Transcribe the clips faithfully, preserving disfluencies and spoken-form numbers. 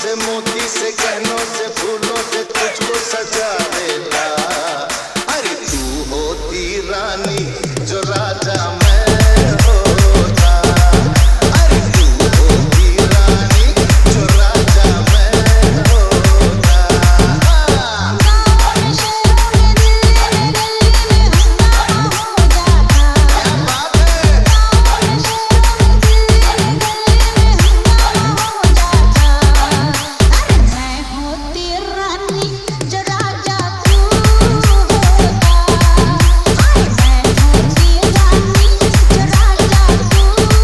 से मोती से गहनों से फूलों से तुझको सजा देता। अरे तू होती रानी जो राजा मैं होता। अरे तू होती रानी जो राजा मैं होता। गाँव शहरों में दिल्ली में दिल्ली में हंगामा हो जाता। क्या बात है। गाँव शहरों में दिल्ली में दिल्ली में हंगामा हो जाता। अरे मैं होती रानी जो राजा तू होता। अरे मैं होती रानी जो राजा तू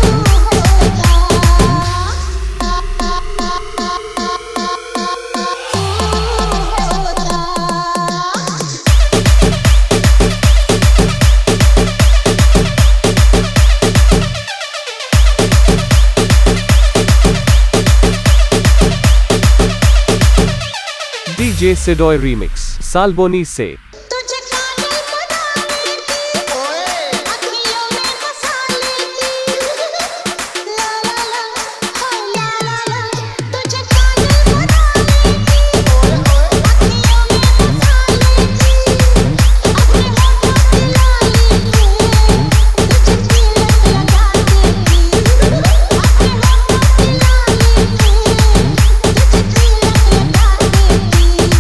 डीजे सिडॉय रीमिक्स साल्बोनी से। तुझे काजल बनाने की अखियों में फंसा लेती। ला ला ला हाय ला ला ला। तुझे काजल बनाने की अखियों में फंसा लेती। अपने होठों की लाली पे तुझे तिलक लगा देती। अपने होठों की लाली पे तुझे तिलक लगा देती।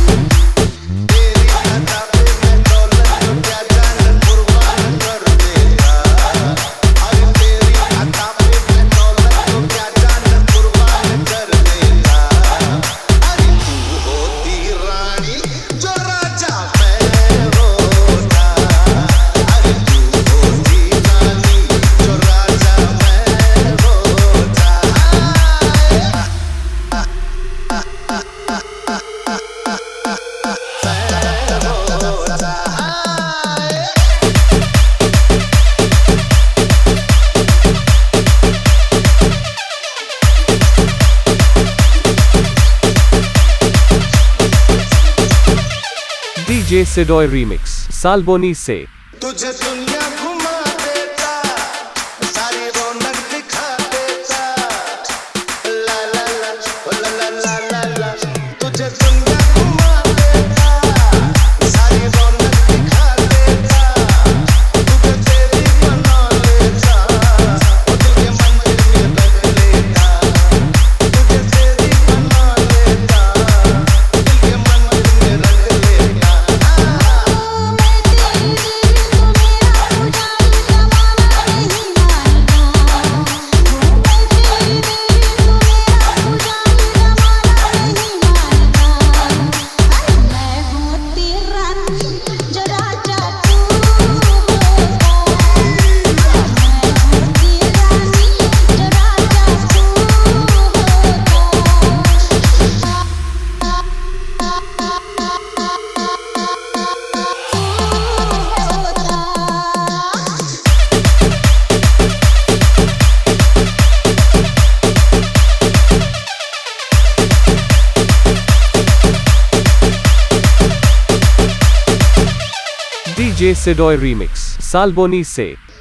डीजे सिडॉय रीमिक्स साल्बोनी से। तुझे दुनिया घुमा देता, सारी रौनक दिखा देता। ला ला ला ला ला ला ला ला। तुझे दुनिया घुमा देता, सारी रौनक दिखा देता। तुझे तेरी बना लेता, वो दिल के मंदिर में रख लेता। तुझे तेरी बना लेता, दिल के मंदिर में रख लेता। डीजे सिडॉय रीमिक्स साल्बोनी से।